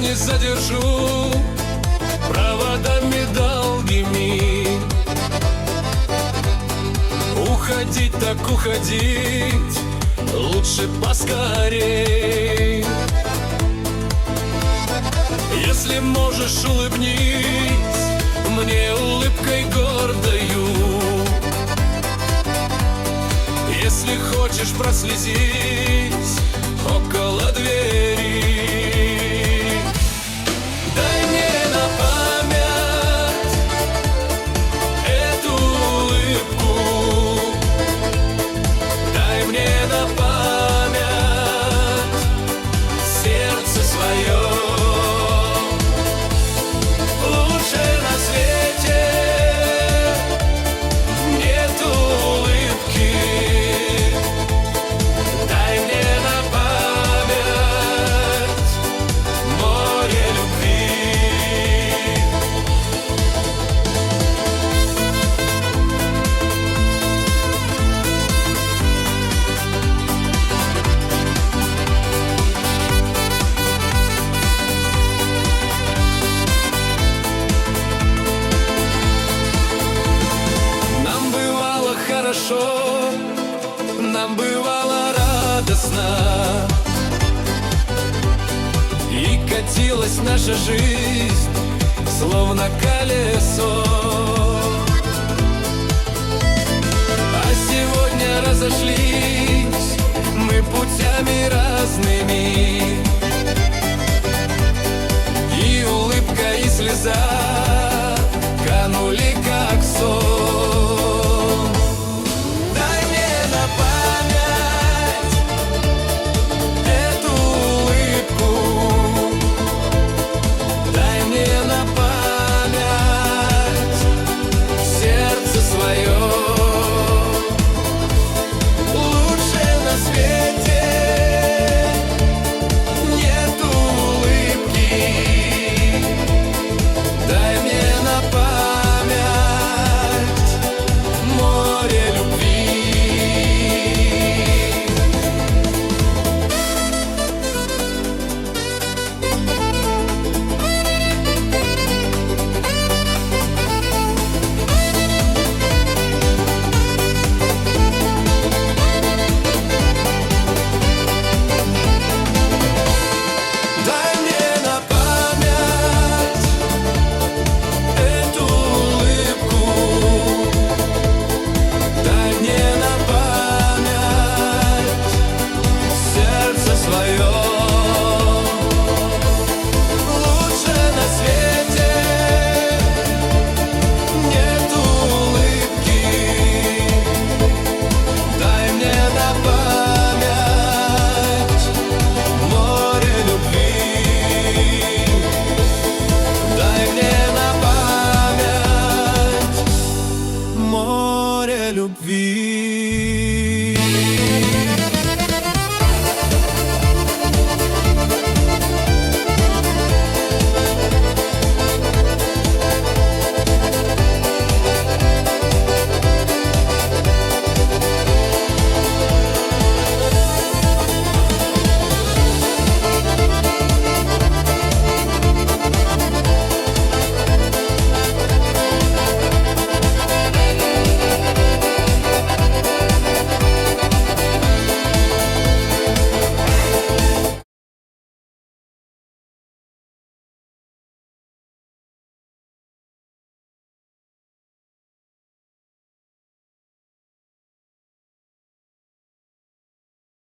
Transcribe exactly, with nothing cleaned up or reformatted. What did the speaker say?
не задержу проводами долгими. Уходить так уходить, лучше поскорей. Если можешь, улыбнись мне улыбкой гордою. Если хочешь, прослезись около двери. Дай мне на память эту улыбку. Дай мне на память сердце свое. Лучше на свете нету улыбки. Дай мне на память море любви. Нам бывало хорошо, нам бывало радостно, и катилась наша жизнь, словно колесо. А сегодня разошлись мы путями разными, и улыбка, и слеза канули как сон.